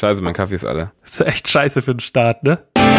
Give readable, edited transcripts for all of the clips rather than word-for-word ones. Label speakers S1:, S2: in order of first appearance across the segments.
S1: Scheiße, mein Kaffee ist alle.
S2: Das ist echt scheiße für den Start, ne?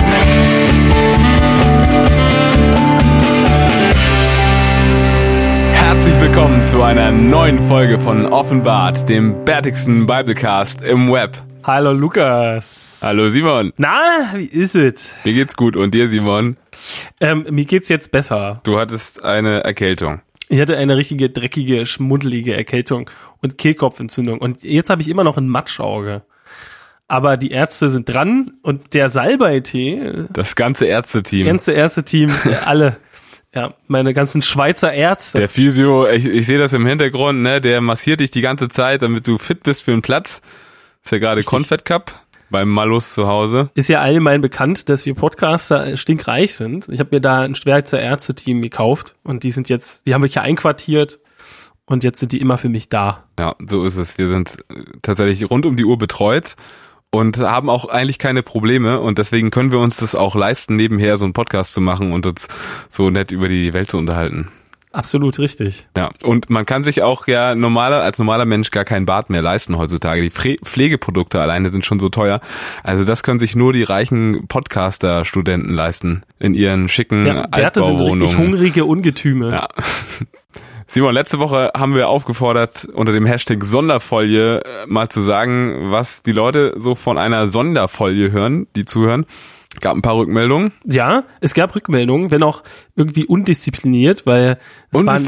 S1: Herzlich willkommen zu einer neuen Folge von Offenbart, dem bärtigsten Biblecast im Web.
S2: Hallo Lukas.
S1: Hallo Simon.
S2: Na, wie ist es?
S1: Mir geht's gut und dir, Simon?
S2: Mir geht's jetzt besser.
S1: Du hattest eine Erkältung.
S2: Ich hatte eine richtige, dreckige, schmuddelige Erkältung und Kehlkopfentzündung. Und jetzt habe ich immer noch ein Matschauge. Aber die Ärzte sind dran und der Salbei-Tee.
S1: Das ganze Ärzteteam.
S2: Das ganze Ärzteteam, alle. Ja, meine ganzen Schweizer Ärzte.
S1: Der Physio, ich sehe das im Hintergrund, ne? Der massiert dich die ganze Zeit, damit du fit bist für den Platz. Ist ja gerade Confed Cup beim Malus zu Hause.
S2: Ist ja allgemein bekannt, dass wir Podcaster stinkreich sind. Ich habe mir da ein Schweizer Ärzteteam gekauft und die haben mich ja einquartiert und jetzt sind die immer für mich da.
S1: Ja, so ist es. Wir sind tatsächlich rund um die Uhr betreut und haben auch eigentlich keine Probleme und deswegen können wir uns das auch leisten, nebenher so einen Podcast zu machen und uns so nett über die Welt zu unterhalten.
S2: Absolut richtig.
S1: Ja, und man kann sich auch ja als normaler Mensch gar keinen Bart mehr leisten heutzutage. Die Pflegeprodukte alleine sind schon so teuer. Also das können sich nur die reichen Podcaster-Studenten leisten in ihren schicken Altbauwohnungen.
S2: Sind richtig hungrige Ungetüme.
S1: Ja. Simon, letzte Woche haben wir aufgefordert, unter dem Hashtag Sonderfolie mal zu sagen, was die Leute so von einer Sonderfolie hören, die zuhören. Gab ein paar Rückmeldungen.
S2: Ja, es gab Rückmeldungen, wenn auch irgendwie undiszipliniert, weil es war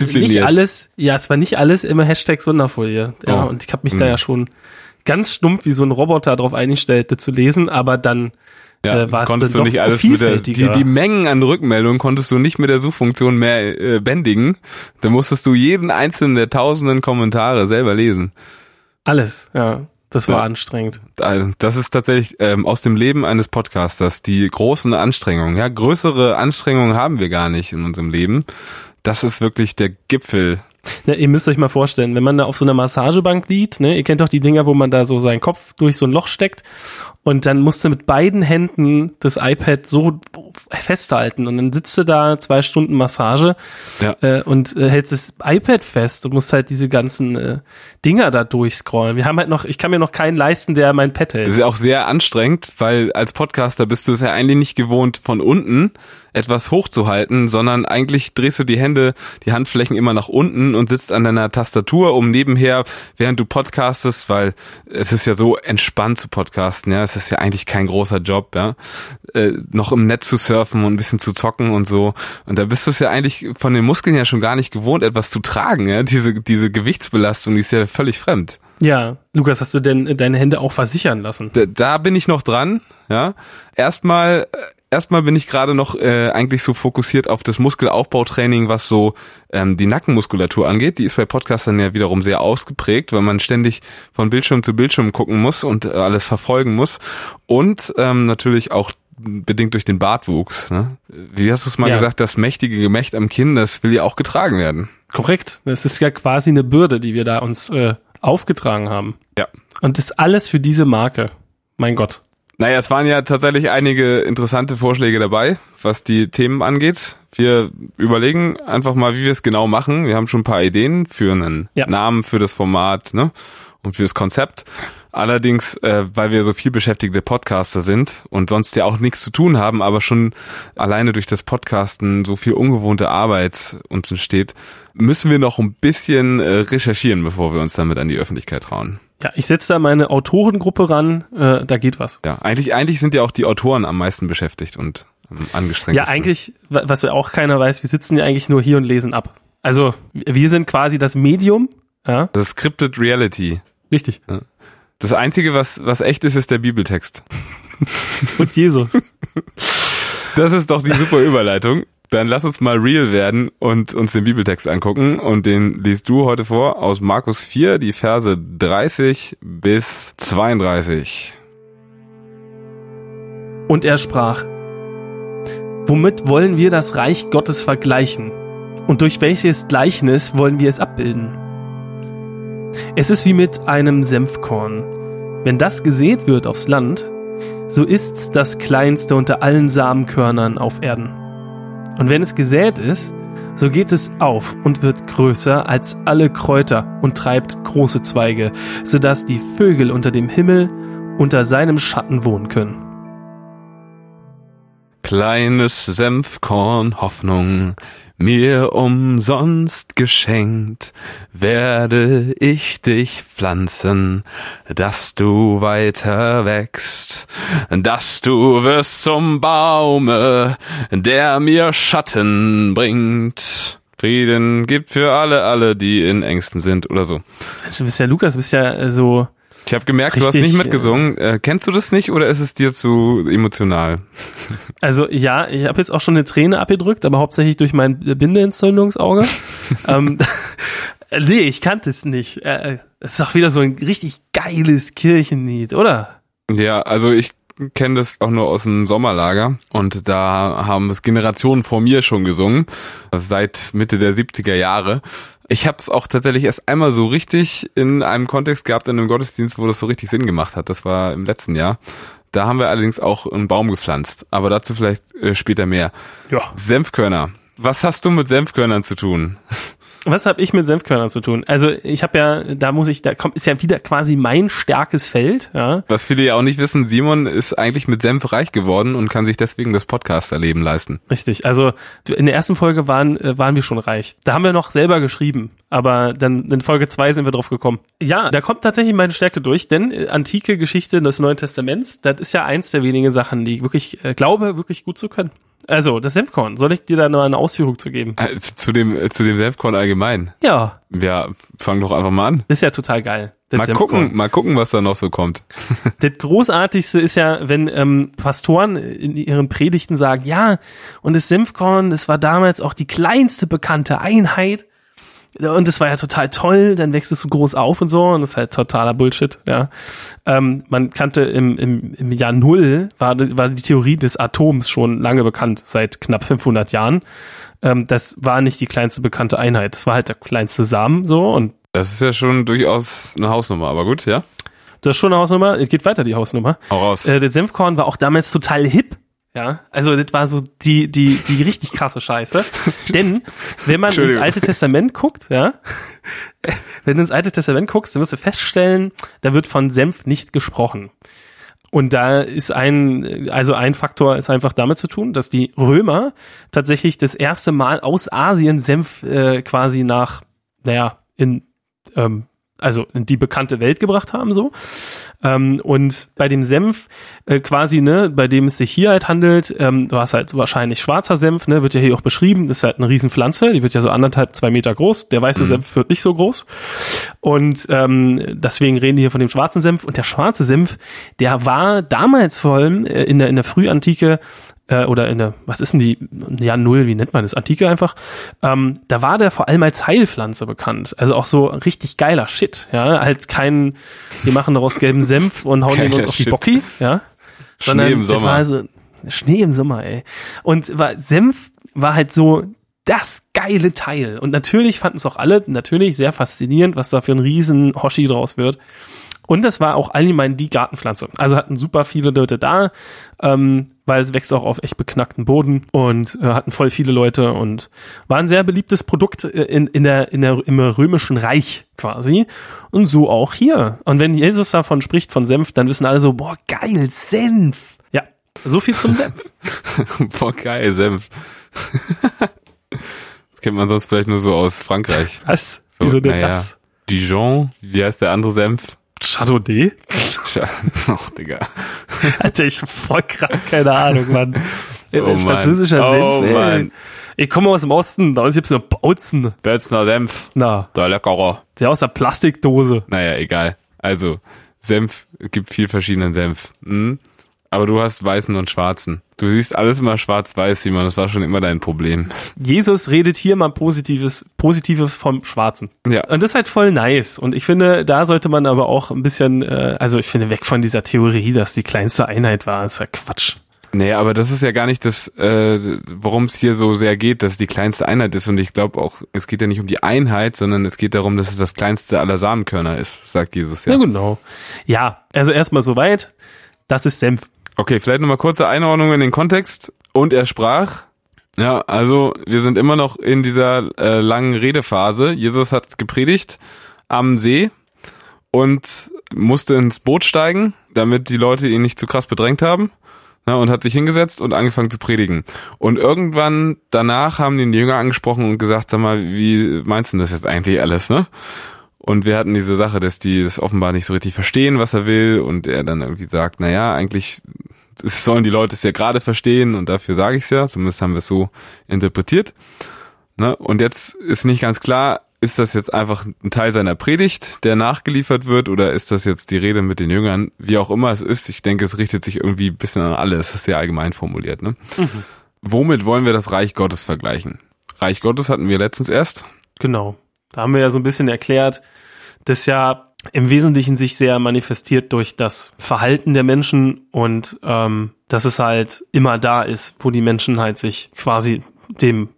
S2: nicht alles immer Hashtag Sonderfolie. Ja, und ich habe mich da ja schon ganz stumpf wie so ein Roboter drauf eingestellt, zu lesen, aber dann war es
S1: konntest
S2: dann
S1: du nicht
S2: doch
S1: alles
S2: vielfältiger.
S1: Die Mengen an Rückmeldungen konntest du nicht mit der Suchfunktion mehr bändigen. Da musstest du jeden einzelnen der tausenden Kommentare selber lesen.
S2: Alles, ja. Das war anstrengend.
S1: Das ist tatsächlich aus dem Leben eines Podcasters die großen Anstrengungen. Ja, größere Anstrengungen haben wir gar nicht in unserem Leben. Das ist wirklich der Gipfel.
S2: Ja, ihr müsst euch mal vorstellen, wenn man da auf so einer Massagebank liegt, ne, ihr kennt doch die Dinger, wo man da so seinen Kopf durch so ein Loch steckt und dann musst du mit beiden Händen das iPad so festhalten und dann sitzt du da 2 Stunden Massage und hältst das iPad fest und musst halt diese ganzen Dinger da durchscrollen. Ich kann mir noch keinen leisten, der mein Pad hält.
S1: Das ist auch sehr anstrengend, weil als Podcaster bist du es ja eigentlich nicht gewohnt, von unten etwas hochzuhalten, sondern eigentlich drehst du die Handflächen immer nach unten und sitzt an deiner Tastatur, um nebenher, während du podcastest, weil es ist ja so entspannt zu podcasten, ja, es ist ja eigentlich kein großer Job, ja, noch im Netz zu surfen und ein bisschen zu zocken und so. Und da bist du es ja eigentlich von den Muskeln ja schon gar nicht gewohnt, etwas zu tragen, ja, diese Gewichtsbelastung, die ist ja völlig fremd.
S2: Ja, Lukas, hast du denn deine Hände auch versichern lassen?
S1: Da bin ich noch dran, ja. Erstmal bin ich gerade noch eigentlich so fokussiert auf das Muskelaufbautraining, was so die Nackenmuskulatur angeht. Die ist bei Podcastern ja wiederum sehr ausgeprägt, weil man ständig von Bildschirm zu Bildschirm gucken muss und alles verfolgen muss. Und natürlich auch bedingt durch den Bartwuchs. Ne? Wie hast du es mal gesagt, das mächtige Gemächt am Kinn, das will ja auch getragen werden.
S2: Korrekt. Das ist ja quasi eine Bürde, die wir da uns aufgetragen haben.
S1: Ja.
S2: Und das alles für diese Marke. Mein Gott.
S1: Naja, es waren ja tatsächlich einige interessante Vorschläge dabei, was die Themen angeht. Wir überlegen einfach mal, wie wir es genau machen. Wir haben schon ein paar Ideen für einen Namen für das Format, ne, und für das Konzept. Allerdings, weil wir so viel beschäftigte Podcaster sind und sonst ja auch nichts zu tun haben, aber schon alleine durch das Podcasten so viel ungewohnte Arbeit uns entsteht, müssen wir noch ein bisschen recherchieren, bevor wir uns damit an die Öffentlichkeit trauen.
S2: Ja, ich setze da meine Autorengruppe ran, da geht was.
S1: Ja, eigentlich sind ja auch die Autoren am meisten beschäftigt und angestrengt.
S2: Ja, eigentlich, was wir auch keiner weiß, wir sitzen ja eigentlich nur hier und lesen ab. Also, wir sind quasi das Medium. Ja.
S1: Das Scripted Reality.
S2: Richtig.
S1: Ja. Das Einzige, was echt ist der Bibeltext.
S2: Und Jesus.
S1: Das ist doch die super Überleitung. Dann lass uns mal real werden und uns den Bibeltext angucken. Und den liest du heute vor aus Markus 4, die Verse 30 bis 32.
S2: Und er sprach: Womit wollen wir das Reich Gottes vergleichen? Und durch welches Gleichnis wollen wir es abbilden? Es ist wie mit einem Senfkorn. Wenn das gesät wird aufs Land, so ist's das kleinste unter allen Samenkörnern auf Erden. Und wenn es gesät ist, so geht es auf und wird größer als alle Kräuter und treibt große Zweige, sodass die Vögel unter dem Himmel unter seinem Schatten wohnen können.
S1: Kleines Senfkorn Hoffnung, mir umsonst geschenkt, werde ich dich pflanzen, dass du weiter wächst, dass du wirst zum Baume, der mir Schatten bringt. Frieden gibt für alle, die in Ängsten sind oder so.
S2: Du bist ja, Lukas, du bist ja so...
S1: Ich habe gemerkt, du hast nicht mitgesungen. Kennst du das nicht oder ist es dir zu emotional?
S2: Also ja, ich habe jetzt auch schon eine Träne abgedrückt, aber hauptsächlich durch mein Bindeentzündungsauge. Nee, ich kannte es nicht. Es ist doch wieder so ein richtig geiles Kirchenlied, oder?
S1: Ja, also ich kenne das auch nur aus dem Sommerlager und da haben es Generationen vor mir schon gesungen, seit Mitte der 70er Jahre. Ich habe es auch tatsächlich erst einmal so richtig in einem Kontext gehabt, in einem Gottesdienst, wo das so richtig Sinn gemacht hat. Das war im letzten Jahr. Da haben wir allerdings auch einen Baum gepflanzt, aber dazu vielleicht später mehr.
S2: Ja.
S1: Senfkörner. Was hast du mit Senfkörnern zu tun?
S2: Was habe ich mit Senfkörnern zu tun? Also ich habe ja, ist ja wieder quasi mein starkes Feld. Ja.
S1: Was viele ja auch nicht wissen, Simon ist eigentlich mit Senf reich geworden und kann sich deswegen das Podcasterleben leisten.
S2: Richtig, also in der ersten Folge waren wir schon reich. Da haben wir noch selber geschrieben, aber dann in Folge 2 sind wir drauf gekommen. Ja, da kommt tatsächlich meine Stärke durch, denn antike Geschichte des Neuen Testaments, das ist ja eins der wenigen Sachen, die ich wirklich glaube, wirklich gut zu können. Also, das Senfkorn, soll ich dir da noch eine Ausführung zu geben?
S1: Zu dem Senfkorn allgemein?
S2: Ja.
S1: Ja, fang doch einfach mal an.
S2: Das ist ja total geil.
S1: Mal gucken, was da noch so kommt.
S2: Das Großartigste ist ja, wenn Pastoren in ihren Predigten sagen, ja, und das Senfkorn, das war damals auch die kleinste bekannte Einheit. Und das war ja total toll, dann wächst es so groß auf und so, und das ist halt totaler Bullshit, ja. Man kannte im Jahr Null, war die Theorie des Atoms schon lange bekannt, seit knapp 500 Jahren. Das war nicht die kleinste bekannte Einheit, das war halt der kleinste Samen, so, und
S1: das ist ja schon durchaus eine Hausnummer, aber gut, ja?
S2: Das ist schon eine Hausnummer, es geht weiter, die Hausnummer.
S1: Hau raus.
S2: Das Senfkorn war auch damals total hip. Ja, also das war so die richtig krasse Scheiße. Denn wenn man ins Alte Testament guckt, ja, wenn du ins Alte Testament guckst, dann wirst du feststellen, da wird von Senf nicht gesprochen. Und da ist ein Faktor ist einfach damit zu tun, dass die Römer tatsächlich das erste Mal aus Asien Senf quasi in die bekannte Welt gebracht haben, so. Und bei dem Senf quasi, bei dem es sich hier halt handelt, war es halt wahrscheinlich schwarzer Senf, wird ja hier auch beschrieben, das ist halt eine Riesenpflanze, die wird ja so 1,5-2 Meter groß, der weiße Senf wird nicht so groß. Und deswegen reden die hier von dem schwarzen Senf. Und der schwarze Senf, der war damals vor allem in der Frühantike oder in der, was ist denn die, ja Null, wie nennt man das, Antike einfach, da war der vor allem als Heilpflanze bekannt, also auch so richtig geiler Shit, ja, halt wir machen daraus gelben Senf und hauen den uns auf die Bocki, ja, sondern
S1: Schnee im Sommer.
S2: War so, Schnee im Sommer, ey, und Senf war halt so das geile Teil und natürlich fanden es auch alle natürlich sehr faszinierend, was da für ein riesen Hoshi draus wird. Und das war auch allgemein die Gartenpflanze. Also hatten super viele Leute da, weil es wächst auch auf echt beknackten Boden und hatten voll viele Leute und war ein sehr beliebtes Produkt im Römischen Reich quasi. Und so auch hier. Und wenn Jesus davon spricht, von Senf, dann wissen alle so, boah, geil, Senf. Ja, so viel zum Senf.
S1: Boah, geil, Senf. Das kennt man sonst vielleicht nur so aus Frankreich.
S2: Was?
S1: So,
S2: wieso denn das?
S1: Dijon, wie heißt der andere Senf?
S2: Chardonnay?
S1: Ach, Digga.
S2: Alter, ich hab voll krass keine Ahnung, Mann.
S1: Französischer
S2: Senf,
S1: Mann.
S2: Ich komme aus dem Osten, bei uns gibt's nur Bautzen.
S1: Bötzner Senf.
S2: Na.
S1: Der leckerer.
S2: Der aus der Plastikdose.
S1: Naja, egal. Also, Senf, es gibt viel verschiedenen Senf. Aber du hast weißen und schwarzen. Du siehst alles immer schwarz-weiß, Simon. Das war schon immer dein Problem.
S2: Jesus redet hier mal Positives vom Schwarzen.
S1: Ja.
S2: Und das ist halt voll nice. Und ich finde, da sollte man aber auch ein bisschen, ich finde, weg von dieser Theorie, dass die kleinste Einheit war. Das ist ja Quatsch.
S1: Nee, aber das ist ja gar nicht das, worum es hier so sehr geht, dass es die kleinste Einheit ist. Und ich glaube auch, es geht ja nicht um die Einheit, sondern es geht darum, dass es das kleinste aller Samenkörner ist, sagt Jesus ja.
S2: Ja, genau. Ja, also erstmal soweit. Das ist Senf.
S1: Okay, vielleicht nochmal kurze Einordnung in den Kontext. Und er sprach, ja, also wir sind immer noch in dieser langen Redephase. Jesus hat gepredigt am See und musste ins Boot steigen. damit die Leute ihn nicht zu krass bedrängt haben. Und hat sich hingesetzt und angefangen zu predigen. Und irgendwann danach haben den Jünger angesprochen und gesagt, sag mal, wie meinst du das jetzt eigentlich alles, ne? Und wir hatten diese Sache, dass die das offenbar nicht so richtig verstehen, was er will. Und er dann irgendwie sagt, naja, eigentlich sollen die Leute es ja gerade verstehen und dafür sage ich es ja. Zumindest haben wir es so interpretiert. Ne? Und jetzt ist nicht ganz klar, ist das jetzt einfach ein Teil seiner Predigt, der nachgeliefert wird, oder ist das jetzt die Rede mit den Jüngern? Wie auch immer es ist, ich denke, es richtet sich irgendwie ein bisschen an alle. Es ist sehr allgemein formuliert. Ne? Womit wollen wir das Reich Gottes vergleichen? Reich Gottes hatten wir letztens erst.
S2: Genau. Da haben wir ja so ein bisschen erklärt, dass ja im Wesentlichen sich sehr manifestiert durch das Verhalten der Menschen und dass es halt immer da ist, wo die Menschen halt sich quasi dem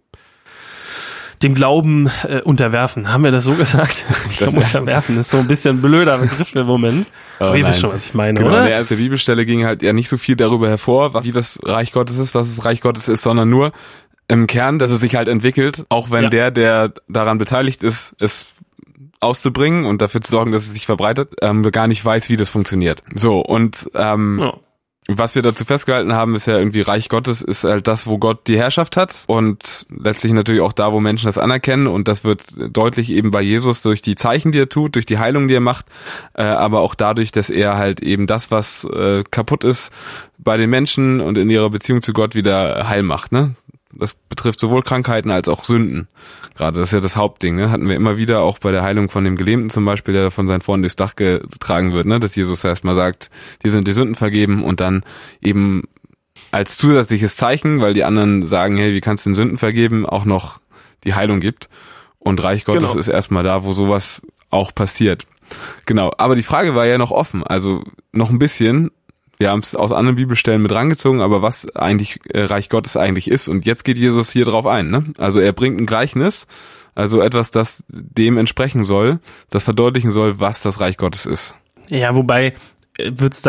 S2: Glauben unterwerfen. Haben wir das so gesagt? Ich glaube, unterwerfen ist so ein bisschen ein blöder Begriff im Moment. Aber ihr wisst schon, was ich meine,
S1: genau,
S2: oder?
S1: In der ersten Bibelstelle ging halt ja nicht so viel darüber hervor, wie das Reich Gottes ist, was das Reich Gottes ist, sondern nur im Kern, dass es sich halt entwickelt, auch wenn der daran beteiligt ist, es auszubringen und dafür zu sorgen, dass es sich verbreitet, gar nicht weiß, wie das funktioniert. So, und was wir dazu festgehalten haben, ist ja irgendwie, Reich Gottes ist halt das, wo Gott die Herrschaft hat und letztlich natürlich auch da, wo Menschen das anerkennen, und das wird deutlich eben bei Jesus durch die Zeichen, die er tut, durch die Heilung, die er macht, aber auch dadurch, dass er halt eben das, was kaputt ist bei den Menschen und in ihrer Beziehung zu Gott, wieder heil macht, ne? Das betrifft sowohl Krankheiten als auch Sünden. Gerade, das ist ja das Hauptding, ne? Hatten wir immer wieder, auch bei der Heilung von dem Gelähmten zum Beispiel, der von seinen Freunden durchs Dach getragen wird, ne? Dass Jesus erstmal sagt, dir sind die Sünden vergeben, und dann eben als zusätzliches Zeichen, weil die anderen sagen, hey, wie kannst du den Sünden vergeben, auch noch die Heilung gibt. Und Reich Gottes ist erstmal da, wo sowas auch passiert. Genau, aber die Frage war ja noch offen, also noch ein bisschen. Wir haben es aus anderen Bibelstellen mit rangezogen, aber was eigentlich Reich Gottes eigentlich ist. Und jetzt geht Jesus hier drauf ein, ne? Also er bringt ein Gleichnis, also etwas, das dem entsprechen soll, das verdeutlichen soll, was das Reich Gottes ist.
S2: Ja, wobei okay,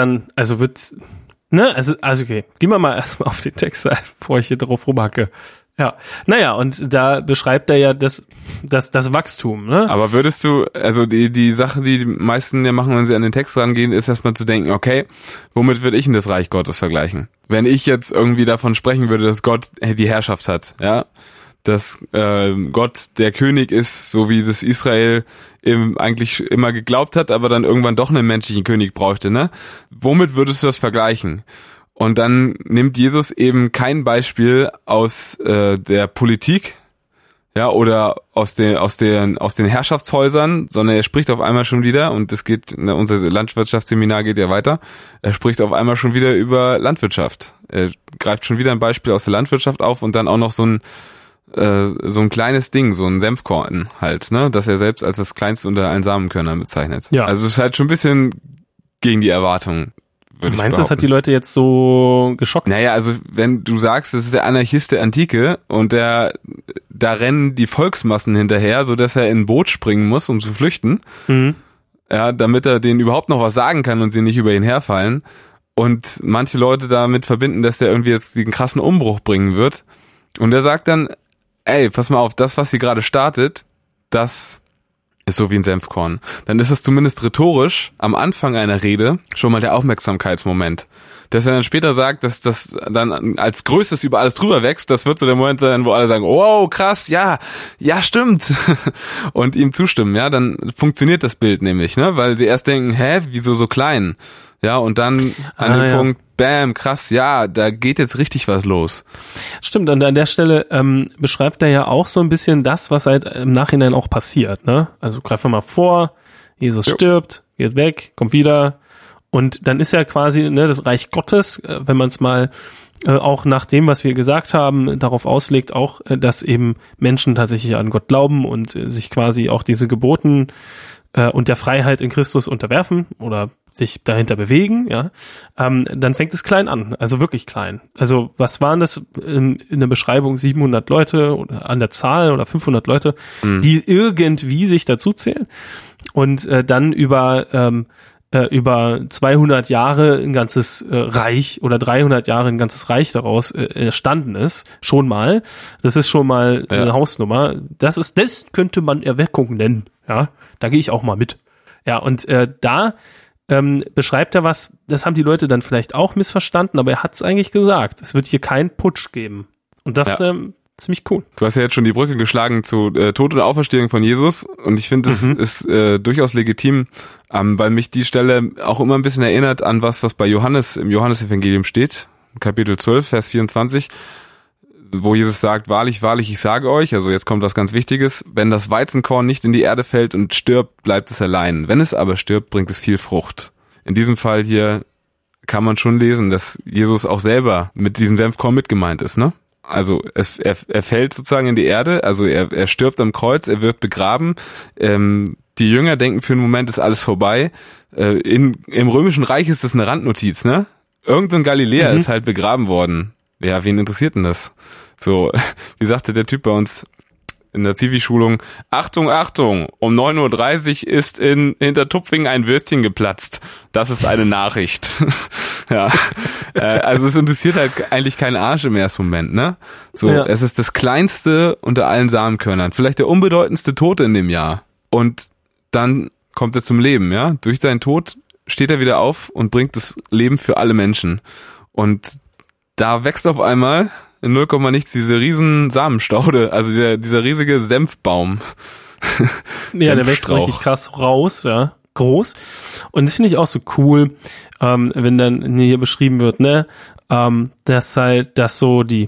S2: gehen wir mal erstmal auf den Text ein, bevor ich hier drauf rumhacke. Ja, naja, und da beschreibt er ja das Wachstum, ne?
S1: Aber würdest du, also die Sache, die meisten ja machen, wenn sie an den Text rangehen, ist erstmal zu denken, okay, womit würde ich denn das Reich Gottes vergleichen? Wenn ich jetzt irgendwie davon sprechen würde, dass Gott die Herrschaft hat, ja, dass Gott der König ist, so wie das Israel eben eigentlich immer geglaubt hat, aber dann irgendwann doch einen menschlichen König brauchte, ne? Womit würdest du das vergleichen? Und dann nimmt Jesus eben kein Beispiel aus der Politik, ja, oder aus den Herrschaftshäusern, sondern er spricht auf einmal schon wieder, und es geht, unser Landwirtschaftsseminar geht ja weiter, er spricht auf einmal schon wieder über Landwirtschaft. Er greift schon wieder ein Beispiel aus der Landwirtschaft auf und dann auch noch so ein kleines Ding, so ein Senfkorn halt, ne, das er selbst als das kleinste unter allen Samenkörnern bezeichnet. Ja. Also es ist halt schon ein bisschen gegen die Erwartungen.
S2: Meinst du, das hat die Leute jetzt so geschockt?
S1: Naja, also wenn du sagst, das ist der Anarchist der Antike und da rennen die Volksmassen hinterher, so dass er in ein Boot springen muss, um zu flüchten, ja, damit er denen überhaupt noch was sagen kann und sie nicht über ihn herfallen, und manche Leute damit verbinden, dass der irgendwie jetzt den krassen Umbruch bringen wird, und er sagt dann, ey, pass mal auf, das, was hier gerade startet, das ist so wie ein Senfkorn. Dann ist es zumindest rhetorisch am Anfang einer Rede schon mal der Aufmerksamkeitsmoment. Dass er dann später sagt, dass das dann als Größtes über alles drüber wächst, das wird so der Moment sein, wo alle sagen, wow, krass, ja, stimmt. Und ihm zustimmen, ja, dann funktioniert das Bild nämlich, ne, weil sie erst denken, wieso so klein? Ja, und dann an dem Punkt, bam, krass, ja, da geht jetzt richtig was los.
S2: Stimmt, und an der Stelle beschreibt er ja auch so ein bisschen das, was halt im Nachhinein auch passiert, ne? Also greifen wir mal vor, Jesus stirbt, geht weg, kommt wieder, und dann ist ja quasi, ne, das Reich Gottes, wenn man es mal auch nach dem, was wir gesagt haben, darauf auslegt, auch, dass eben Menschen tatsächlich an Gott glauben und sich quasi auch diese Geboten und der Freiheit in Christus unterwerfen oder sich dahinter bewegen, ja, dann fängt es klein an, also wirklich klein. Also was waren das in der Beschreibung, 700 Leute oder an der Zahl oder 500 Leute, die irgendwie sich dazu zählen, und dann über 200 Jahre ein ganzes Reich oder 300 Jahre ein ganzes Reich daraus entstanden ist, schon mal. Das ist schon mal eine Hausnummer. Das könnte man Erweckung nennen, ja. Da gehe ich auch mal mit. Ja, und da beschreibt er was, das haben die Leute dann vielleicht auch missverstanden, aber er hat es eigentlich gesagt. Es wird hier keinen Putsch geben. Und das ziemlich cool.
S1: Du hast ja jetzt schon die Brücke geschlagen zu Tod und Auferstehung von Jesus und ich finde, das ist durchaus legitim, weil mich die Stelle auch immer ein bisschen erinnert an was bei Johannes im Johannesevangelium steht, Kapitel 12, Vers 24, wo Jesus sagt, wahrlich, wahrlich, ich sage euch, also jetzt kommt was ganz Wichtiges, wenn das Weizenkorn nicht in die Erde fällt und stirbt, bleibt es allein. Wenn es aber stirbt, bringt es viel Frucht. In diesem Fall hier kann man schon lesen, dass Jesus auch selber mit diesem Senfkorn mitgemeint ist, ne? Also er fällt sozusagen in die Erde, also er stirbt am Kreuz, er wird begraben. Die Jünger denken für einen Moment, ist alles vorbei. Im Römischen Reich ist das eine Randnotiz, ne? Irgendein Galiläer ist halt begraben worden. Ja, wen interessiert denn das? So, wie sagte der Typ bei uns in der Zivi-Schulung, Achtung, Achtung, um 9:30 Uhr ist in Hintertupfingen ein Würstchen geplatzt. Das ist eine Nachricht. Ja, also es interessiert halt eigentlich keinen Arsch im ersten Moment, ne? So, ja. Es ist das kleinste unter allen Samenkörnern, vielleicht der unbedeutendste Tote in dem Jahr. Und dann kommt er zum Leben, ja? Durch seinen Tod steht er wieder auf und bringt das Leben für alle Menschen. Und da wächst auf einmal in 0, nichts diese riesen Samenstaude, also dieser riesige Senfbaum.
S2: Ja, der wächst richtig krass raus, ja, groß. Und das finde ich auch so cool, wenn dann hier beschrieben wird, ne, dass die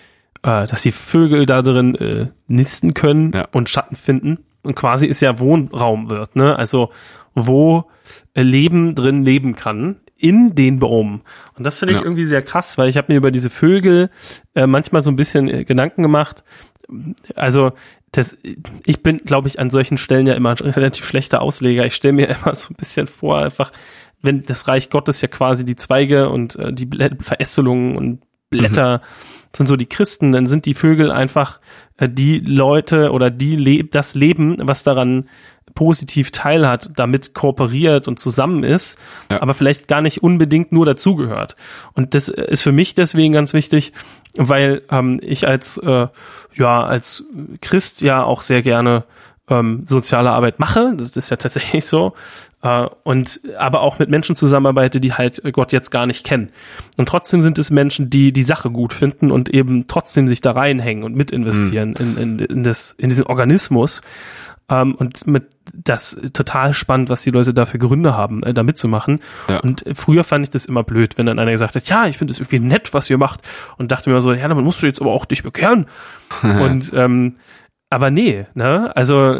S2: Vögel da drin nisten können und Schatten finden und quasi ist ja Wohnraum wird, ne, also wo Leben drin leben kann. In den Baum. Und das finde ich irgendwie sehr krass, weil ich habe mir über diese Vögel manchmal so ein bisschen Gedanken gemacht. Also ich bin, glaube ich, an solchen Stellen ja immer ein relativ schlechter Ausleger. Ich stelle mir immer so ein bisschen vor, einfach, wenn das Reich Gottes ja quasi die Zweige und die Verästelungen und Blätter sind so die Christen, dann sind die Vögel einfach die Leute oder das Leben, was daran positiv teilhat, damit kooperiert und zusammen ist, aber vielleicht gar nicht unbedingt nur dazugehört. Und das ist für mich deswegen ganz wichtig, weil ich als Christ ja auch sehr gerne soziale Arbeit mache. Das ist ja tatsächlich so. Und aber auch mit Menschen zusammenarbeite, die halt Gott jetzt gar nicht kennen. Und trotzdem sind es Menschen, die die Sache gut finden und eben trotzdem sich da reinhängen und mit investieren in diesen Organismus. Und das total spannend, was die Leute da für Gründe haben, da mitzumachen. Ja. Und früher fand ich das immer blöd, wenn dann einer gesagt hat, ja, ich finde das irgendwie nett, was ihr macht. Und dachte mir so, ja, dann musst du jetzt aber auch dich bekehren. Und aber nee, ne? Also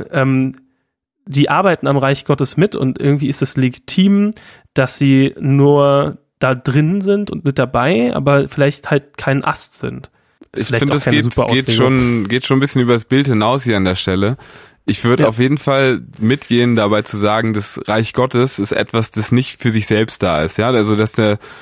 S2: die arbeiten am Reich Gottes mit und irgendwie ist es legitim, dass sie nur da drin sind und mit dabei, aber vielleicht halt kein Ast sind.
S1: Ich finde, es geht schon ein bisschen über das Bild hinaus hier an der Stelle. Ich würde auf jeden Fall mitgehen, dabei zu sagen, das Reich Gottes ist etwas, das nicht für sich selbst da ist, ja, also dass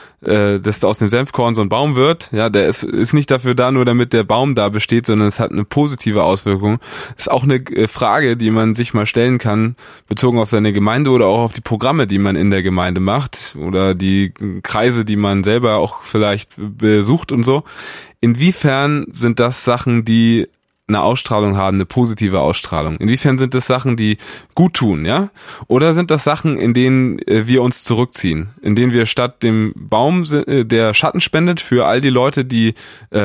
S1: aus dem Senfkorn so ein Baum wird, ja, der ist nicht dafür da, nur damit der Baum da besteht, sondern es hat eine positive Auswirkung. Das ist auch eine Frage, die man sich mal stellen kann, bezogen auf seine Gemeinde oder auch auf die Programme, die man in der Gemeinde macht oder die Kreise, die man selber auch vielleicht besucht und so. Inwiefern sind das Sachen, die eine Ausstrahlung haben, eine positive Ausstrahlung? Inwiefern sind das Sachen, die gut tun, ja? Oder sind das Sachen, in denen wir uns zurückziehen? In denen wir statt dem Baum, der Schatten spendet für all die Leute, die,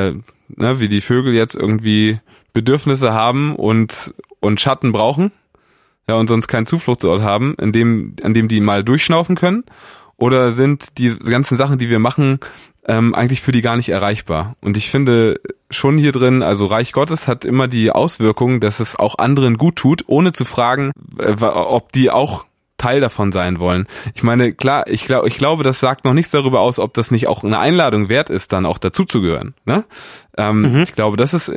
S1: wie die Vögel jetzt irgendwie Bedürfnisse haben und Schatten brauchen, ja, und sonst keinen Zufluchtsort haben, an dem die mal durchschnaufen können? Oder sind die ganzen Sachen, die wir machen, eigentlich für die gar nicht erreichbar? Und ich finde schon hier drin, also Reich Gottes hat immer die Auswirkung, dass es auch anderen gut tut, ohne zu fragen, ob die auch Teil davon sein wollen. Ich meine, klar, ich glaube, das sagt noch nichts darüber aus, ob das nicht auch eine Einladung wert ist, dann auch dazuzugehören. Ne? Ich glaube, das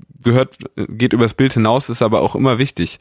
S1: geht übers Bild hinaus, ist aber auch immer wichtig.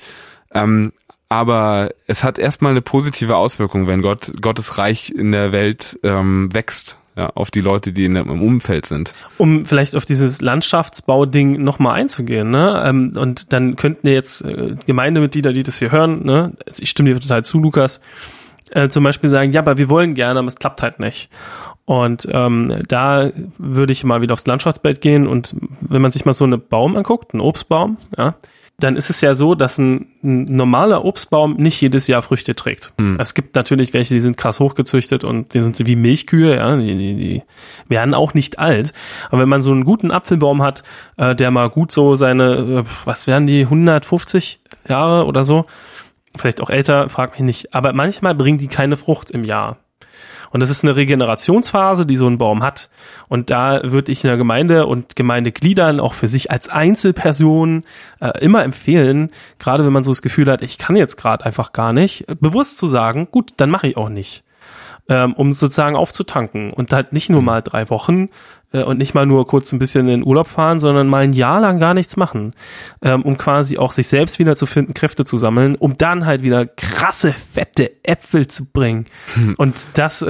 S1: Aber es hat erstmal eine positive Auswirkung, wenn Gottes Reich in der Welt wächst, ja, auf die Leute, die im Umfeld sind. Um
S2: vielleicht auf dieses Landschaftsbauding nochmal einzugehen, ne? Und dann könnten ja jetzt Gemeindemitglieder, die das hier hören, ne? Ich stimme dir total zu, Lukas, zum Beispiel sagen, ja, aber wir wollen gerne, aber es klappt halt nicht. Und da würde ich mal wieder aufs Landschaftsbild gehen und wenn man sich mal so einen Baum anguckt, einen Obstbaum, ja, dann ist es ja so, dass ein normaler Obstbaum nicht jedes Jahr Früchte trägt. Es gibt natürlich welche, die sind krass hochgezüchtet und die sind so wie Milchkühe, ja, die werden auch nicht alt. Aber wenn man so einen guten Apfelbaum hat, der mal gut so seine, was wären die, 150 Jahre oder so, vielleicht auch älter, frag mich nicht, aber manchmal bringen die keine Frucht im Jahr. Und das ist eine Regenerationsphase, die so ein Baum hat. Und da würde ich in der Gemeinde und Gemeindegliedern auch für sich als Einzelperson immer empfehlen, gerade wenn man so das Gefühl hat, ich kann jetzt gerade einfach gar nicht, bewusst zu sagen, gut, dann mache ich auch nicht. Um sozusagen aufzutanken und halt nicht nur mal 3 Wochen und nicht mal nur kurz ein bisschen in den Urlaub fahren, sondern mal ein Jahr lang gar nichts machen, um quasi auch sich selbst wieder zu finden, Kräfte zu sammeln, um dann halt wieder krasse, fette Äpfel zu bringen. Und das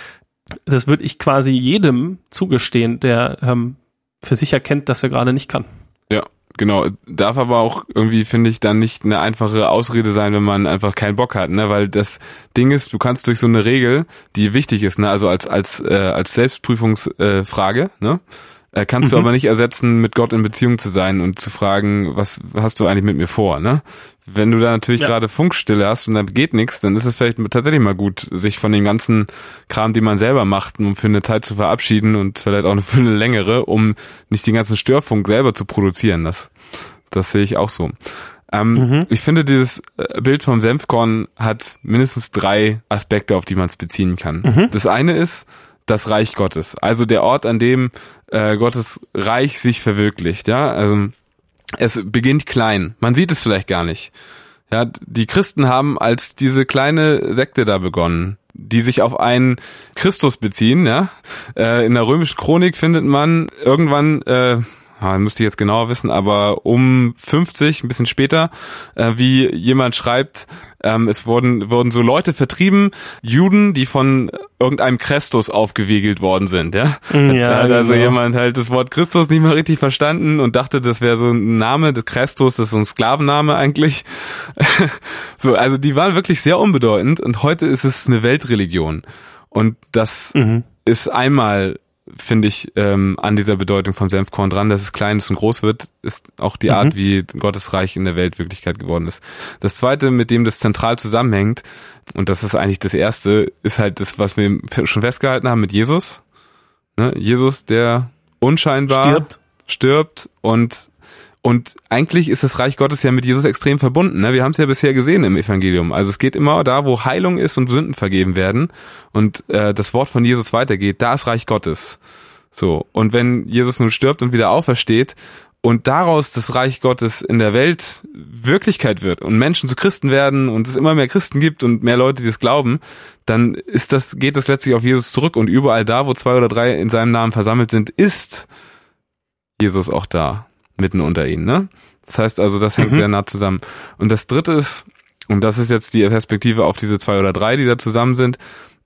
S2: würde ich quasi jedem zugestehen, der für sich erkennt, dass er gerade nicht kann.
S1: Ja. Genau, darf aber auch irgendwie, finde ich, dann nicht eine einfache Ausrede sein, wenn man einfach keinen Bock hat, ne? Weil das Ding ist, du kannst durch so eine Regel, die wichtig ist, ne? Also als Selbstprüfungsfrage, ne? Kannst du aber nicht ersetzen, mit Gott in Beziehung zu sein und zu fragen, was hast du eigentlich mit mir vor, ne? Wenn du da natürlich gerade Funkstille hast und da geht nichts, dann ist es vielleicht tatsächlich mal gut, sich von dem ganzen Kram, den man selber macht, um für eine Zeit zu verabschieden und vielleicht auch für eine längere, um nicht den ganzen Störfunk selber zu produzieren. Das sehe ich auch so. Ich finde, dieses Bild vom Senfkorn hat mindestens 3 Aspekte, auf die man es beziehen kann. Das eine ist das Reich Gottes, also der Ort, an dem Gottes Reich sich verwirklicht, ja, also es beginnt klein, man sieht es vielleicht gar nicht. Ja, die Christen haben als diese kleine Sekte da begonnen, die sich auf einen Christus beziehen, ja. In der römischen Chronik findet man irgendwann, müsste ich jetzt genauer wissen, aber um 50, ein bisschen später, wie jemand schreibt, es wurden so Leute vertrieben, Juden, die von irgendeinem Christus aufgewiegelt worden sind, ja. Da hat also jemand halt das Wort Christus nicht mal richtig verstanden und dachte, das wäre so ein Name, das Christus, das ist so ein Sklavenname eigentlich. So, also die waren wirklich sehr unbedeutend und heute ist es eine Weltreligion. Und das ist einmal, finde ich, an dieser Bedeutung vom Senfkorn dran, dass es klein ist und groß wird, ist auch die Art, wie Gottes Reich in der Welt Wirklichkeit geworden ist. Das Zweite, mit dem das zentral zusammenhängt, und das ist eigentlich das Erste, ist halt das, was wir schon festgehalten haben mit Jesus. Ne? Jesus, der unscheinbar stirbt und eigentlich ist das Reich Gottes ja mit Jesus extrem verbunden. Ne? Wir haben es ja bisher gesehen im Evangelium. Also es geht immer da, wo Heilung ist und Sünden vergeben werden und das Wort von Jesus weitergeht, da ist Reich Gottes. So, und wenn Jesus nun stirbt und wieder aufersteht und daraus das Reich Gottes in der Welt Wirklichkeit wird und Menschen zu Christen werden und es immer mehr Christen gibt und mehr Leute, die es glauben, dann geht das letztlich auf Jesus zurück und überall da, wo 2 oder 3 in seinem Namen versammelt sind, ist Jesus auch da. Mitten unter ihnen, ne? Das heißt also, das hängt sehr nah zusammen. Und das Dritte ist, und das ist jetzt die Perspektive auf diese 2 oder 3, die da zusammen sind,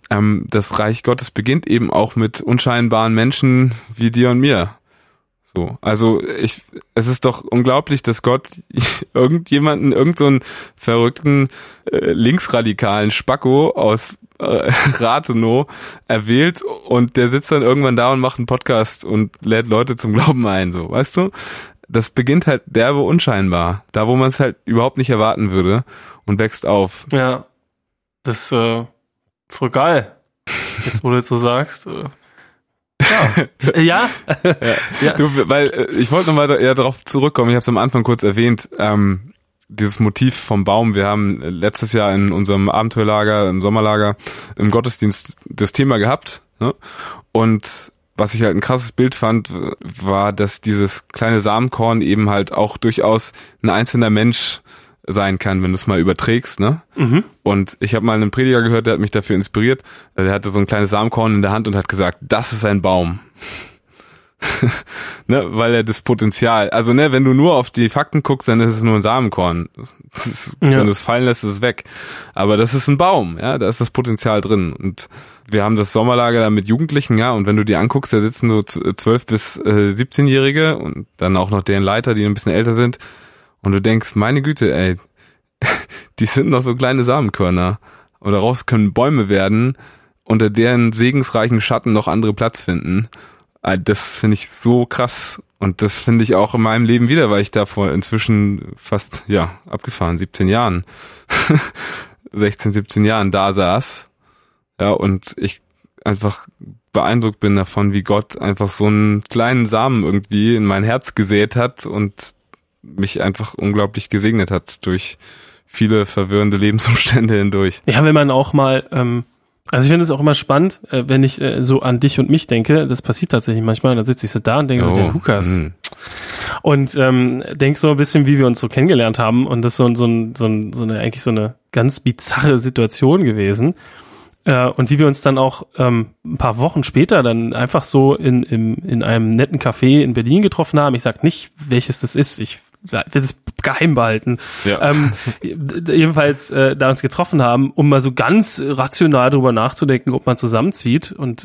S1: das Reich Gottes beginnt eben auch mit unscheinbaren Menschen wie dir und mir. So, also es ist doch unglaublich, dass Gott irgend so einen verrückten linksradikalen Spacko aus Rathenow erwählt und der sitzt dann irgendwann da und macht einen Podcast und lädt Leute zum Glauben ein, so, weißt du? Das beginnt halt derbe unscheinbar, da wo man es halt überhaupt nicht erwarten würde und wächst auf.
S2: Ja, das voll geil. Jetzt, wo du jetzt so sagst. Ja.
S1: Du, weil ich wollte nochmal darauf zurückkommen, ich habe es am Anfang kurz erwähnt, dieses Motiv vom Baum. Wir haben letztes Jahr in unserem Abenteuerlager, im Sommerlager, im Gottesdienst das Thema gehabt, ne? Und was ich halt ein krasses Bild fand, war, dass dieses kleine Samenkorn eben halt auch durchaus ein einzelner Mensch sein kann, wenn du es mal überträgst, ne? Und ich habe mal einen Prediger gehört, der hat mich dafür inspiriert. Der hatte so ein kleines Samenkorn in der Hand und hat gesagt, das ist ein Baum. Ne, weil er das Potenzial, also ne, wenn du nur auf die Fakten guckst, dann ist es nur ein Samenkorn. Wenn du es fallen lässt, ist es weg. Aber das ist ein Baum, ja, da ist das Potenzial drin. Und wir haben das Sommerlager da mit Jugendlichen, ja, und wenn du die anguckst, da sitzen so 12 bis 17-Jährige und dann auch noch deren Leiter, die ein bisschen älter sind. Und du denkst, meine Güte, ey, die sind noch so kleine Samenkörner. Und daraus können Bäume werden, unter deren segensreichen Schatten noch andere Platz finden. Das finde ich so krass. Und das finde ich auch in meinem Leben wieder, weil ich da vor inzwischen fast, abgefahren, 17 Jahren, 16, 17 Jahren da saß. Ja, und ich einfach beeindruckt bin davon, wie Gott einfach so einen kleinen Samen irgendwie in mein Herz gesät hat und mich einfach unglaublich gesegnet hat durch viele verwirrende Lebensumstände hindurch.
S2: Ja, wenn man auch mal, also ich finde es auch immer spannend, wenn ich so an dich und mich denke, das passiert tatsächlich manchmal, dann sitze ich so da und denke so, der Lukas. Und denk so ein bisschen, wie wir uns so kennengelernt haben, und das ist so eine ganz bizarre Situation gewesen. Und wie wir uns dann auch ein paar Wochen später dann einfach so in einem netten Café in Berlin getroffen haben. Ich sag nicht, welches das ist. Ich will das geheim behalten. Ja. Jedenfalls da uns getroffen haben, um mal so ganz rational drüber nachzudenken, ob man zusammenzieht. Und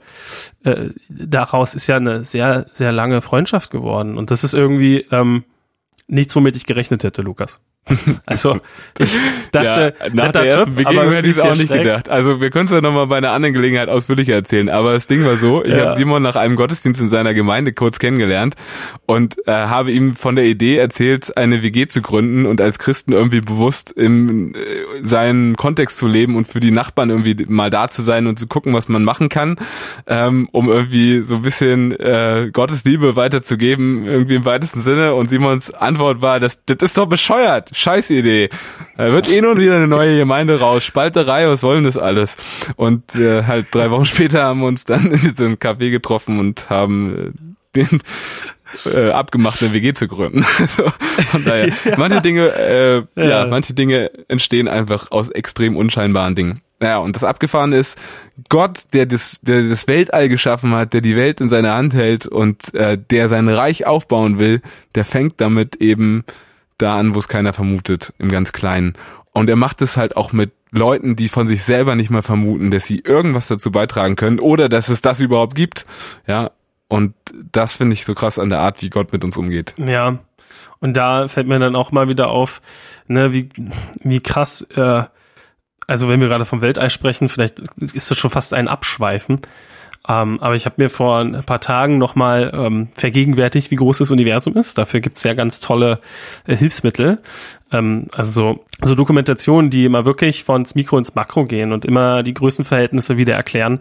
S2: daraus ist ja eine sehr, sehr lange Freundschaft geworden. Und das ist irgendwie nichts, womit ich gerechnet hätte, Lukas. Also ich dachte,
S1: nach der ersten Begegnung hätte ich es auch nicht gedacht. Also wir können es ja nochmal bei einer anderen Gelegenheit ausführlicher erzählen, aber das Ding war so, ich habe Simon nach einem Gottesdienst in seiner Gemeinde kurz kennengelernt und habe ihm von der Idee erzählt, eine WG zu gründen und als Christen irgendwie bewusst in seinem Kontext zu leben und für die Nachbarn irgendwie mal da zu sein und zu gucken, was man machen kann, um irgendwie so ein bisschen Gottes Liebe weiterzugeben, irgendwie im weitesten Sinne. Und Simons Antwort war, das ist doch bescheuert. Scheiß Idee. Da wird nun wieder eine neue Gemeinde raus. Spalterei, was wollen das alles? Und halt 3 Wochen später haben wir uns dann in diesem Café getroffen und haben den abgemacht, eine WG zu gründen. Also, von daher, manche Dinge entstehen einfach aus extrem unscheinbaren Dingen. Naja, und das Abgefahrene ist, Gott, der das Weltall geschaffen hat, der die Welt in seiner Hand hält und der sein Reich aufbauen will, der fängt damit eben da an, wo es keiner vermutet, im ganz Kleinen. Und er macht es halt auch mit Leuten, die von sich selber nicht mal vermuten, dass sie irgendwas dazu beitragen können oder dass es das überhaupt gibt. Ja, und das finde ich so krass an der Art, wie Gott mit uns umgeht.
S2: Ja, und da fällt mir dann auch mal wieder auf, ne, wie krass, also wenn wir gerade vom Weltall sprechen, vielleicht ist das schon fast ein Abschweifen. Aber ich habe mir vor ein paar Tagen nochmal vergegenwärtigt, wie groß das Universum ist. Dafür gibt's ja ganz tolle Hilfsmittel. Also so Dokumentationen, die immer wirklich vons Mikro ins Makro gehen und immer die Größenverhältnisse wieder erklären.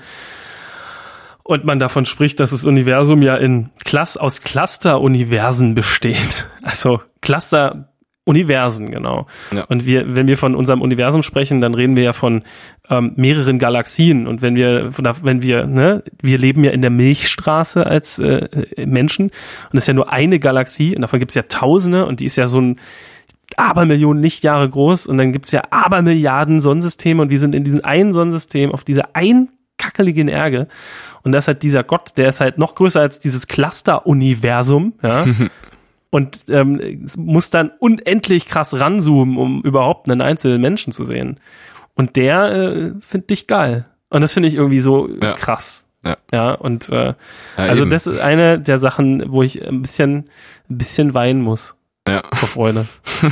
S2: Und man davon spricht, dass das Universum ja aus Cluster-Universen besteht. Also Cluster-Universen, genau. Ja. Und wenn wir von unserem Universum sprechen, dann reden wir ja von mehreren Galaxien. Und wenn wir leben ja in der Milchstraße als Menschen, und das ist ja nur eine Galaxie, und davon gibt's ja Tausende, und die ist ja so ein Abermillionen Lichtjahre groß, und dann gibt's ja Abermilliarden Sonnensysteme, und wir sind in diesem einen Sonnensystem auf dieser kackeligen Erde. Und das ist halt dieser Gott, der ist halt noch größer als dieses Cluster-Universum, ja. Und muss dann unendlich krass ranzoomen, um überhaupt einen einzelnen Menschen zu sehen. Und der findet dich geil. Und das finde ich irgendwie so krass. Ja, und also eben. Das ist eine der Sachen, wo ich ein bisschen weinen muss. Ja. Vor Freude.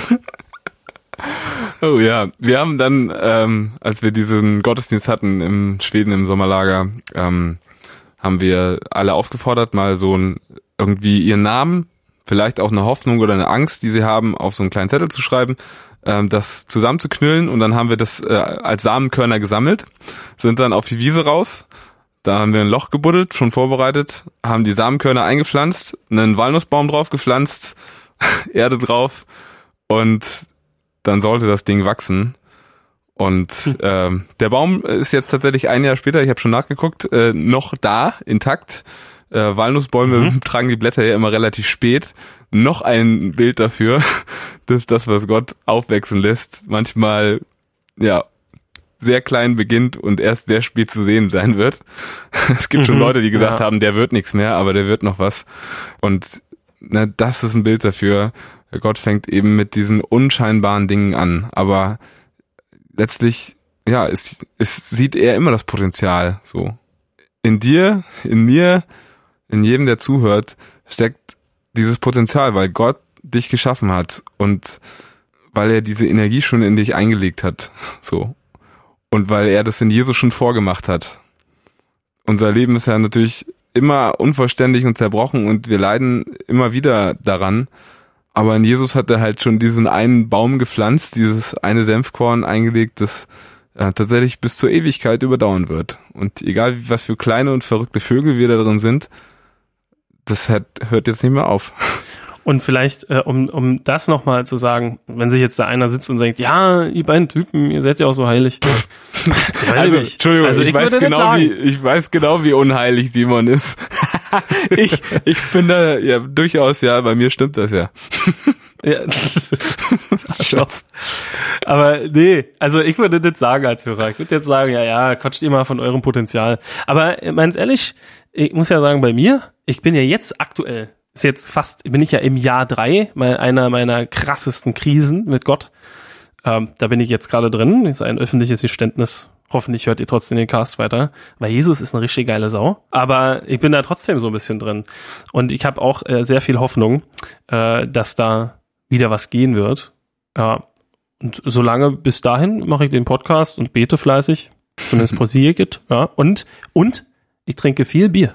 S1: Oh ja, wir haben dann, als wir diesen Gottesdienst hatten in Schweden im Sommerlager, haben wir alle aufgefordert, mal so irgendwie ihren Namen, vielleicht auch eine Hoffnung oder eine Angst, die sie haben, auf so einen kleinen Zettel zu schreiben, das zusammenzuknüllen, und dann haben wir das als Samenkörner gesammelt, sind dann auf die Wiese raus, da haben wir ein Loch gebuddelt, schon vorbereitet, haben die Samenkörner eingepflanzt, einen Walnussbaum drauf gepflanzt, Erde drauf, und dann sollte das Ding wachsen. Und der Baum ist jetzt tatsächlich ein Jahr später, ich habe schon nachgeguckt, noch da, intakt. Walnussbäume tragen die Blätter ja immer relativ spät. Noch ein Bild dafür, dass das, was Gott aufwachsen lässt, manchmal sehr klein beginnt und erst sehr spät zu sehen sein wird. Es gibt schon Leute, die gesagt haben, der wird nichts mehr, aber der wird noch was. Und das ist ein Bild dafür. Gott fängt eben mit diesen unscheinbaren Dingen an, aber letztlich, es sieht er immer das Potenzial, so. In dir, in mir, in jedem, der zuhört, steckt dieses Potenzial, weil Gott dich geschaffen hat und weil er diese Energie schon in dich eingelegt hat, so. Und weil er das in Jesus schon vorgemacht hat. Unser Leben ist ja natürlich immer unvollständig und zerbrochen und wir leiden immer wieder daran. Aber in Jesus hat er halt schon diesen einen Baum gepflanzt, dieses eine Senfkorn eingelegt, das tatsächlich bis zur Ewigkeit überdauern wird. Und egal was für kleine und verrückte Vögel wir da drin sind, das hört jetzt nicht mehr auf.
S2: Und vielleicht, um das nochmal zu sagen, wenn sich jetzt da einer sitzt und sagt, ja, ihr beiden Typen, ihr seid ja auch so heilig.
S1: Also, Entschuldigung, ich weiß genau, wie unheilig Simon ist. Ich bin da ja durchaus, ja, bei mir stimmt das ja.
S2: Ja. Aber nee, also ich würde das sagen als Hörer. Ich würde jetzt sagen, ja, quatscht ihr mal von eurem Potenzial. Aber ganz ehrlich, ich muss ja sagen, bei mir, ich bin ja jetzt aktuell, bin ich ja im Jahr 3, einer meiner krassesten Krisen mit Gott. Da bin ich jetzt gerade drin. Das ist ein öffentliches Geständnis. Hoffentlich hört ihr trotzdem den Cast weiter, weil Jesus ist eine richtig geile Sau. Aber ich bin da trotzdem so ein bisschen drin. Und ich habe auch sehr viel Hoffnung, dass da wieder was gehen wird. Ja. Und solange bis dahin mache ich den Podcast und bete fleißig. Zumindest Prosigit. Ja. Und ich trinke viel Bier.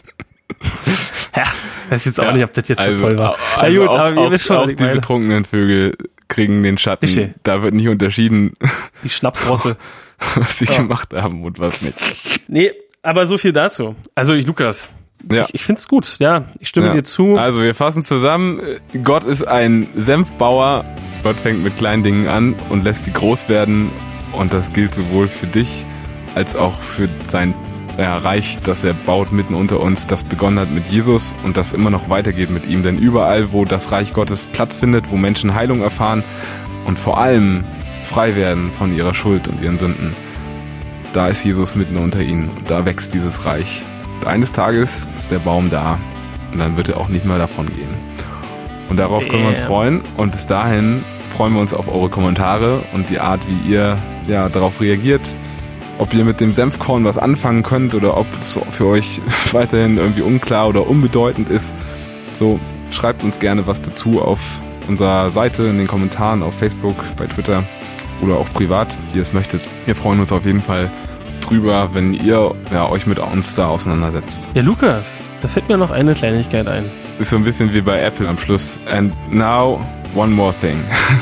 S2: Ja, weiß jetzt auch nicht, ob das jetzt so toll war.
S1: Also gut, aber ihr wisst schon, auch die betrunkenen Vögel kriegen den Schatten.
S2: Richtig.
S1: Da wird nicht unterschieden.
S2: Die Schnapsrosse.
S1: Was sie gemacht haben und was nicht.
S2: Nee, aber so viel dazu. Also Lukas,
S1: ja.
S2: Ich find's gut, ja. Ich stimme dir zu.
S1: Also wir fassen zusammen. Gott ist ein Senfbauer. Gott fängt mit kleinen Dingen an und lässt sie groß werden. Und das gilt sowohl für dich als auch für sein Reich, das er baut mitten unter uns, das begonnen hat mit Jesus und das immer noch weitergeht mit ihm. Denn überall, wo das Reich Gottes Platz findet, wo Menschen Heilung erfahren und vor allem frei werden von ihrer Schuld und ihren Sünden, da ist Jesus mitten unter ihnen und da wächst dieses Reich. Und eines Tages ist der Baum da und dann wird er auch nicht mehr davon gehen. Und darauf können wir uns freuen und bis dahin freuen wir uns auf eure Kommentare und die Art, wie ihr darauf reagiert. Ob ihr mit dem Senfkorn was anfangen könnt oder ob es für euch weiterhin irgendwie unklar oder unbedeutend ist. So, schreibt uns gerne was dazu auf unserer Seite, in den Kommentaren, auf Facebook, bei Twitter oder auch privat, wie ihr es möchtet. Wir freuen uns auf jeden Fall drüber, wenn ihr euch mit uns da auseinandersetzt.
S2: Ja, Lukas, da fällt mir noch eine Kleinigkeit ein.
S1: Ist so ein bisschen wie bei Apple am Schluss. And now, one more thing.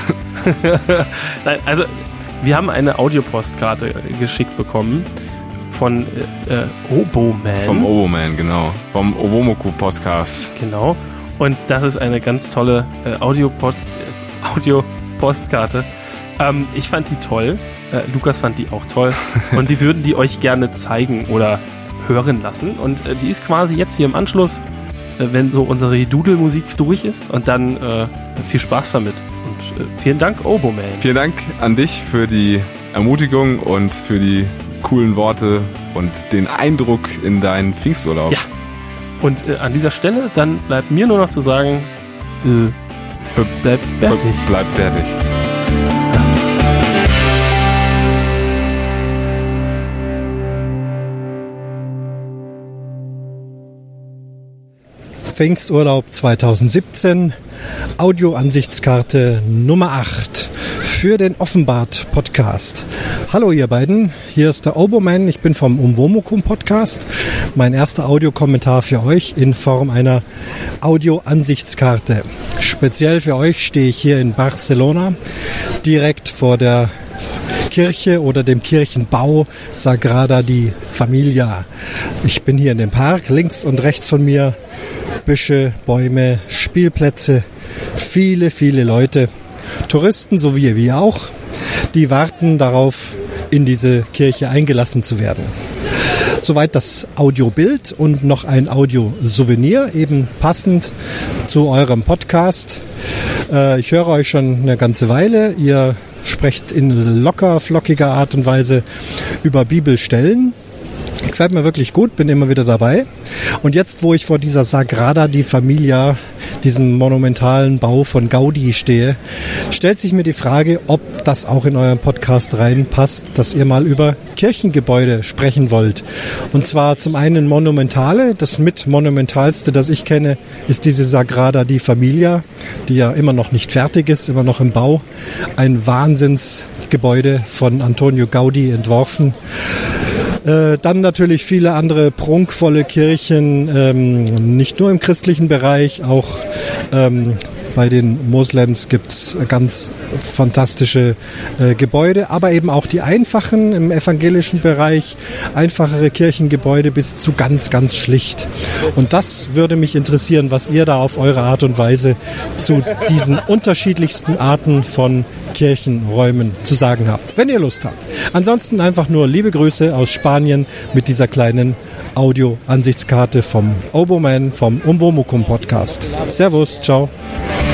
S2: Nein, also wir haben eine Audiopostkarte geschickt bekommen von Oboman.
S1: Vom Oboman, genau. Vom Owomoku-Podcast.
S2: Genau. Und das ist eine ganz tolle Audiopostkarte. Ich fand die toll. Lukas fand die auch toll. Und wir würden die euch gerne zeigen oder hören lassen. Und die ist quasi jetzt hier im Anschluss, wenn so unsere Dudelmusik durch ist. Und dann viel Spaß damit. Und vielen Dank, Oboman.
S1: Vielen Dank an dich für die Ermutigung und für die coolen Worte und den Eindruck in deinen Pfingsturlaub.
S2: Ja. Und an dieser Stelle, dann bleibt mir nur noch zu sagen, bleibt bärtig.
S1: Bleibt bärtig.
S3: Pfingsturlaub 2017, Audioansichtskarte Nummer 8 für den Offenbart-Podcast. Hallo ihr beiden, hier ist der Oboman, ich bin vom Owomoku-Podcast. Mein erster Audiokommentar für euch in Form einer Audioansichtskarte. Speziell für euch stehe ich hier in Barcelona, direkt vor der Kirche oder dem Kirchenbau Sagrada di Familia. Ich bin hier in dem Park, links und rechts von mir Büsche, Bäume, Spielplätze, viele, viele Leute, Touristen, so wie wir auch, die warten darauf, in diese Kirche eingelassen zu werden. Soweit das Audiobild und noch ein Audiosouvenir, eben passend zu eurem Podcast. Ich höre euch schon eine ganze Weile. Ihr sprecht in locker, flockiger Art und Weise über Bibelstellen. Gefällt mir wirklich gut, bin immer wieder dabei. Und jetzt, wo ich vor dieser Sagrada di Familia, diesem monumentalen Bau von Gaudi stehe, stellt sich mir die Frage, ob das auch in euren Podcast reinpasst, dass ihr mal über Kirchengebäude sprechen wollt. Und zwar zum einen monumentale, das mit monumentalste, das ich kenne, ist diese Sagrada di Familia, die ja immer noch nicht fertig ist, immer noch im Bau. Ein Wahnsinnsgebäude von Antonio Gaudi entworfen. Dann natürlich viele andere prunkvolle Kirchen, nicht nur im christlichen Bereich, auch bei den Moslems gibt's ganz fantastische Gebäude, aber eben auch die einfachen im evangelischen Bereich, einfachere Kirchengebäude bis zu ganz, ganz schlicht. Und das würde mich interessieren, was ihr da auf eure Art und Weise zu diesen unterschiedlichsten Arten von Kirchenräumen zu sagen habt, wenn ihr Lust habt. Ansonsten einfach nur liebe Grüße aus Spanien mit dieser kleinen Audio-Ansichtskarte vom Oboman, vom Umwomukum Podcast. Servus, ciao.